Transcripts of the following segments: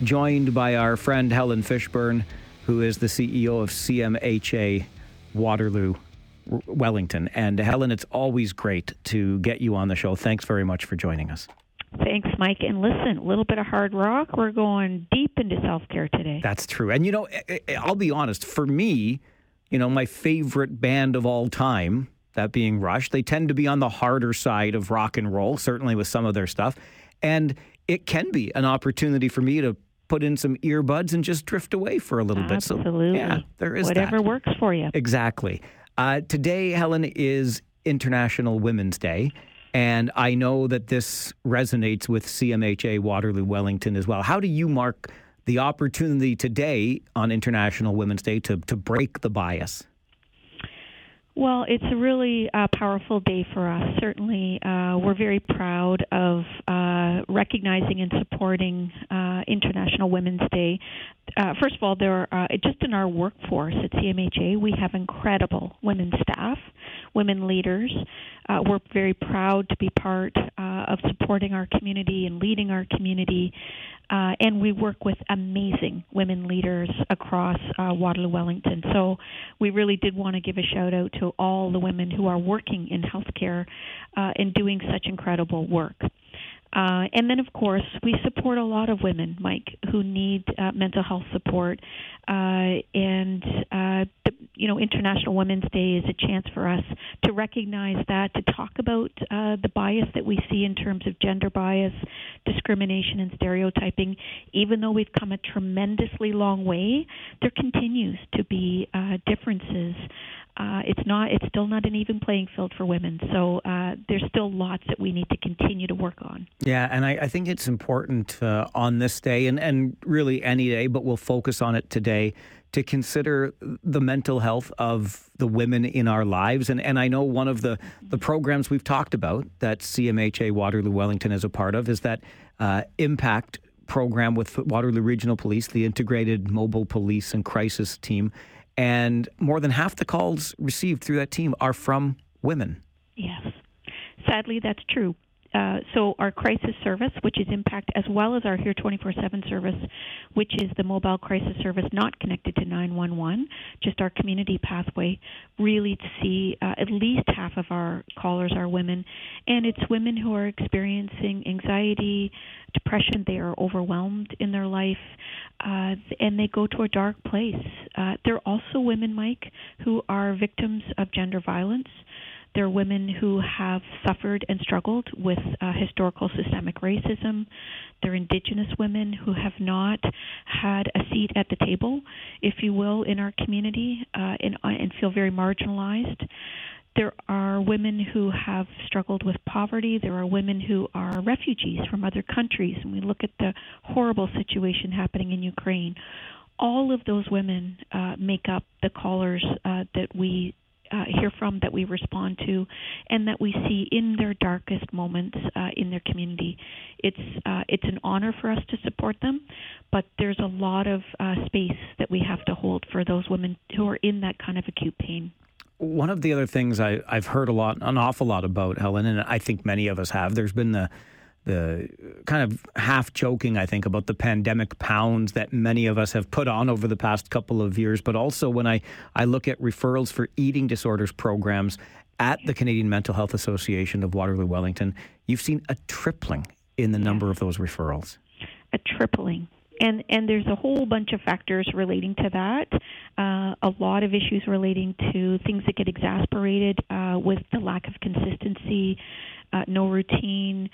joined by our friend Helen Fishburn, who is the CEO of CMHA Waterloo Wellington. And Helen, it's always great to get you on the show. Thanks very much for joining us. Thanks, Mike. And listen, a little bit of hard rock. We're going deep into self-care today. That's true. And, I'll be honest, for me, my favorite band of all time, that being Rush, they tend to be on the harder side of rock and roll, certainly with some of their stuff. And it can be an opportunity for me to put in some earbuds and just drift away for a little bit. Absolutely. So, yeah, there is whatever that. works for you. Exactly. Today, Helen, is International Women's Day. And I know that this resonates with CMHA Waterloo Wellington as well. How do you mark the opportunity today on International Women's Day to break the bias? Well, it's a really powerful day for us. Certainly, we're very proud of recognizing and supporting International Women's Day. First of all, just in our workforce at CMHA, we have incredible women staff, women leaders. We're very proud to be part of supporting our community and leading our community. And we work with amazing women leaders across Waterloo Wellington. So we really did want to give a shout out to all the women who are working in healthcare and doing such incredible work. And then, of course, we support a lot of women, Mike, who need mental health support. International Women's Day is a chance for us to recognize that, to talk about the bias that we see in terms of gender bias, discrimination, and stereotyping. Even though we've come a tremendously long way, there continues to be differences. It's still not an even playing field for women. So there's still lots that we need to continue to work on. Yeah, and I think it's important on this day and really any day, but we'll focus on it today, to consider the mental health of the women in our lives. And I know one of the programs we've talked about that CMHA Waterloo Wellington is a part of is that IMPACT program with Waterloo Regional Police, the Integrated Mobile Police and Crisis Team. And more than half the calls received through that team are from women. Yes. Sadly, that's true. So our crisis service, which is IMPACT, as well as our Here 24/7 service, which is the mobile crisis service not connected to 911, just our community pathway, really to see at least half of our callers are women. And it's women who are experiencing anxiety, depression. They are overwhelmed in their life, and they go to a dark place. There are also women, Mike, who are victims of gender violence. There are women who have suffered and struggled with historical systemic racism. There are Indigenous women who have not had a seat at the table, if you will, in our community and feel very marginalized. There are women who have struggled with poverty. There are women who are refugees from other countries, and we look at the horrible situation happening in Ukraine. All of those women make up the callers that we hear from, that we respond to, and that we see in their darkest moments in their community. It's an honor for us to support them, but there's a lot of space that we have to hold for those women who are in that kind of acute pain. One of the other things I've heard an awful lot about, Helen, and I think many of us have, there's been the kind of half joking, I think, about the pandemic pounds that many of us have put on over the past couple of years. But also when I look at referrals for eating disorders programs at the Canadian Mental Health Association of Waterloo Wellington, you've seen a tripling in the number of those referrals. A tripling. And there's a whole bunch of factors relating to that. A lot of issues relating to things that get exasperated with the lack of consistency, no routine,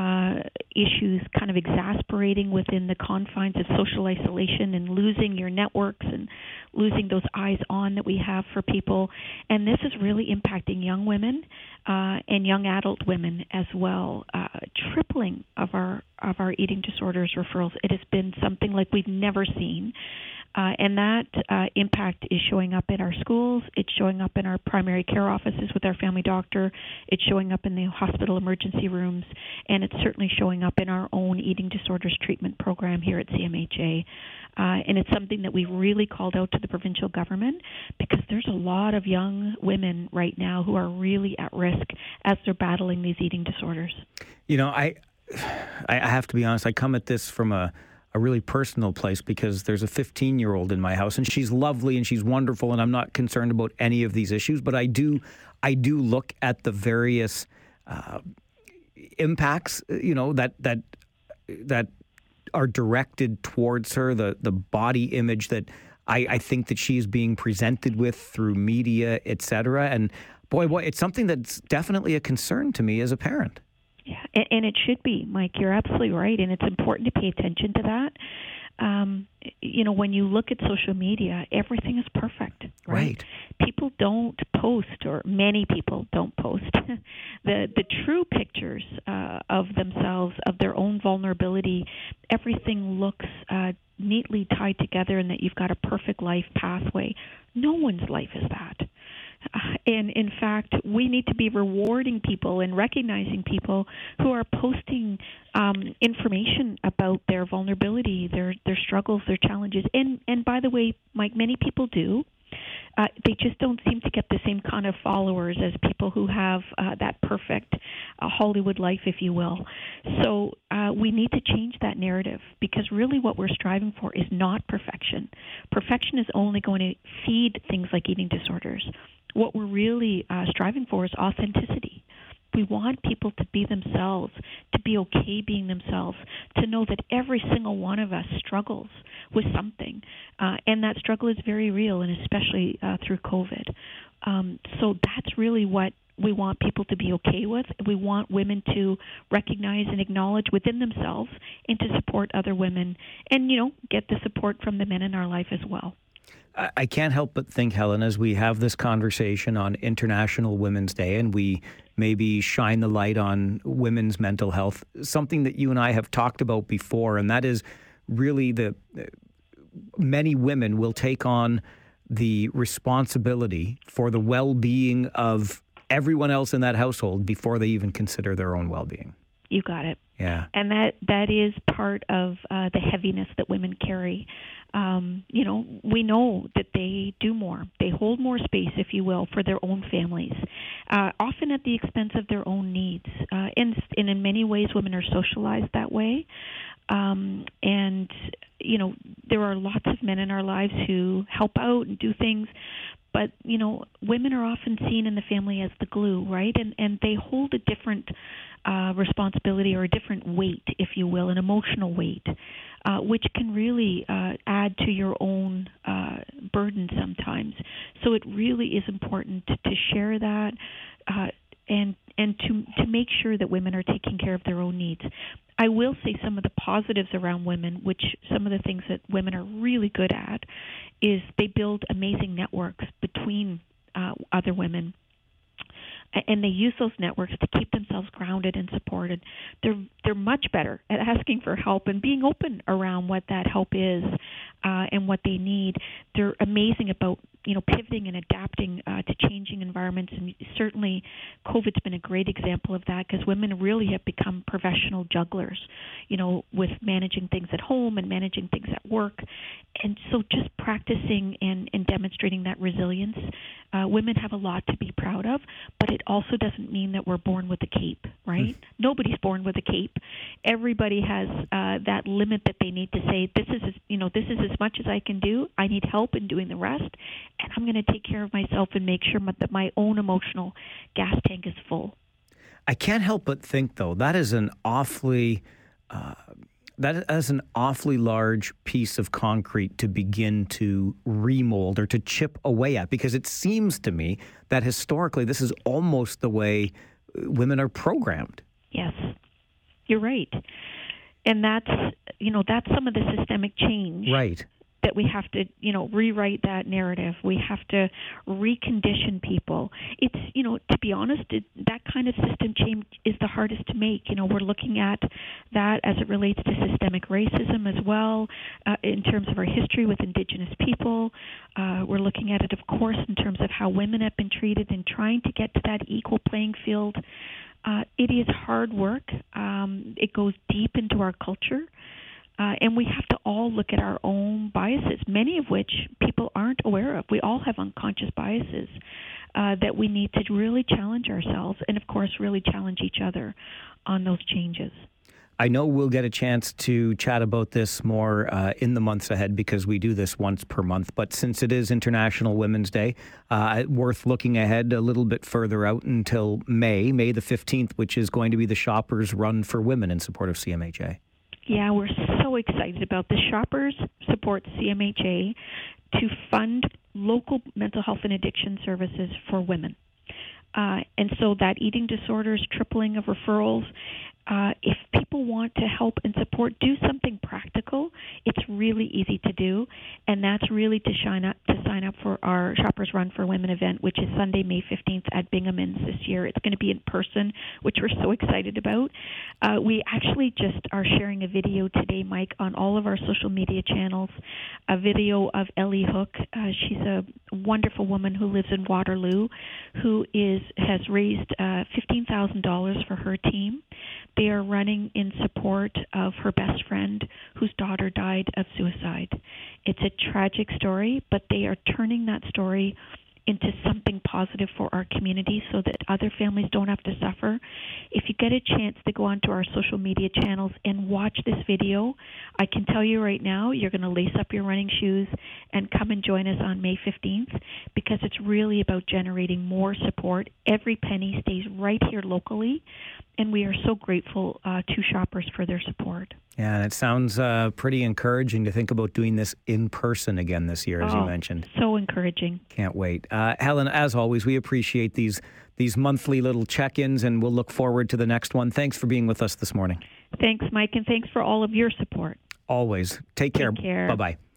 issues kind of exasperating within the confines of social isolation and losing your networks and losing those eyes on that we have for people. And this is really impacting young women and young adult women as well. Tripling of our eating disorders referrals. It has been something like we've never seen. And that impact is showing up in our schools. It's showing up in our primary care offices with our family doctor. It's showing up in the hospital emergency rooms. And it's certainly showing up in our own eating disorders treatment program here at CMHA. And it's something that we really called out to the provincial government, because there's a lot of young women right now who are really at risk as they're battling these eating disorders. You know, I have to be honest, I come at this from a a really personal place because there's a 15-year-old in my house, and she's lovely and she's wonderful, and I'm not concerned about any of these issues. But I do look at the various impacts, that are directed towards her, the body image that I think that she is being presented with through media, et cetera. And boy, it's something that's definitely a concern to me as a parent. Yeah, and it should be, Mike. You're absolutely right, and it's important to pay attention to that. When you look at social media, everything is perfect, right? People don't post, or many people don't post, the true pictures of themselves, of their own vulnerability. Everything looks neatly tied together, and that you've got a perfect life pathway. No one's life is that. And in fact, we need to be rewarding people and recognizing people who are posting information about their vulnerability, their struggles, their challenges. And by the way, Mike, many people do. They just don't seem to get the same kind of followers as people who have that perfect Hollywood life, if you will. So we need to change that narrative, because really what we're striving for is not perfection. Perfection is only going to feed things like eating disorders. What we're really striving for is authenticity. We want people to be themselves, to be okay being themselves, to know that every single one of us struggles with something. And that struggle is very real, and especially through COVID. So that's really what we want people to be okay with. We want women to recognize and acknowledge within themselves, and to support other women, and, get the support from the men in our life as well. I can't help but think, Helen, as we have this conversation on International Women's Day, and we maybe shine the light on women's mental health, something that you and I have talked about before, and that is really many women will take on the responsibility for the well-being of everyone else in that household before they even consider their own well-being. You got it. Yeah. And that is part of the heaviness that women carry. We know that they do more. They hold more space, if you will, for their own families, often at the expense of their own needs. And in many ways, women are socialized that way. There are lots of men in our lives who help out and do things. But, women are often seen in the family as the glue, right? And they hold a different responsibility, or a different weight, if you will, an emotional weight, which can really add to your own burden sometimes. So it really is important to share that and to make sure that women are taking care of their own needs. I will say some of the positives around women, which some of the things that women are really good at, is they build amazing networks between other women. And they use those networks to keep themselves grounded and supported. They're much better at asking for help and being open around what that help is and what they need. They're amazing about pivoting and adapting to changing environments, and certainly COVID's been a great example of that, because women really have become professional jugglers, with managing things at home and managing things at work. And so just practicing and demonstrating that resilience, women have a lot to be proud of, but it also doesn't mean that we're born with a cape, right? Nobody's born with a cape. Everybody has that limit that they need to say, this is as much as I can do. I need help in doing the rest, and I'm going to take care of myself and make sure that my own emotional gas tank is full. I can't help but think, though, that is an awfully large piece of concrete to begin to remold or to chip away at, because it seems to me that historically this is almost the way women are programmed. Yes, you're right. And that's some of the systemic change. Right. That we have to, rewrite that narrative. We have to recondition people. It's, to be honest, that kind of system change is the hardest to make. We're looking at that as it relates to systemic racism as well, in terms of our history with Indigenous people. We're looking at it, of course, in terms of how women have been treated, and trying to get to that equal playing field. It is hard work. It goes deep into our culture. And we have to all look at our own biases, many of which people aren't aware of. We all have unconscious biases that we need to really challenge ourselves, and, of course, really challenge each other on those changes. I know we'll get a chance to chat about this more in the months ahead because we do this once per month. But since it is International Women's Day, worth looking ahead a little bit further out until May the 15th, which is going to be the Shoppers Run for Women in support of CMHA. Yeah, we're so excited about the Shoppers support CMHA to fund local mental health and addiction services for women. And so that eating disorders, tripling of referrals, if people want to help and support, do something practical. It's really easy to do, and that's really to sign up for our Shoppers Run for Women event, which is Sunday, May 15th at Bingham Inns this year. It's going to be in person, which we're so excited about. We actually just are sharing a video today, Mike, on all of our social media channels, a video of Ellie Hook. She's a wonderful woman who lives in Waterloo, who has raised $15,000 for her team. They are running in support of her best friend whose daughter died of suicide. It's a tragic story, but they are turning that story into something positive for our community so that other families don't have to suffer. If you get a chance to go onto our social media channels and watch this video, I can tell you right now, you're going to lace up your running shoes and come and join us on May 15th because it's really about generating more support. Every penny stays right here locally, and we are so grateful to Shoppers for their support. Yeah, and it sounds pretty encouraging to think about doing this in person again this year, as you mentioned. So encouraging. Can't wait. Helen, as always, we appreciate these monthly little check-ins, and we'll look forward to the next one. Thanks for being with us this morning. Thanks, Mike, and thanks for all of your support. Always. Take care. Take care. Bye-bye.